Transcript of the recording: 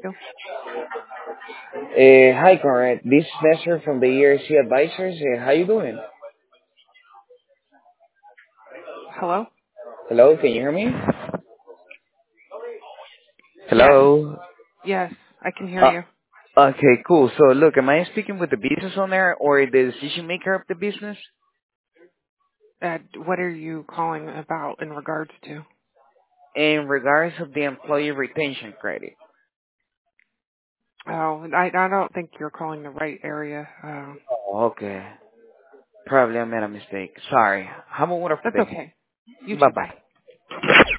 you? Hi, Conrad. This is Nestor from the ERC Advisors. How you doing? Hello? Hello, can you hear me? Yes. Hello. Yes, I can hear Uh, you. okay, cool. So, look, am I speaking with the business owner or the decision maker of the business? What are you calling about in regards to? In regards of the employee retention credit. Oh, I don't think you're calling the right area. Oh, okay. Probably I made a mistake. Sorry. Have a wonderful That's day. okay. You Bye too. Bye. bye.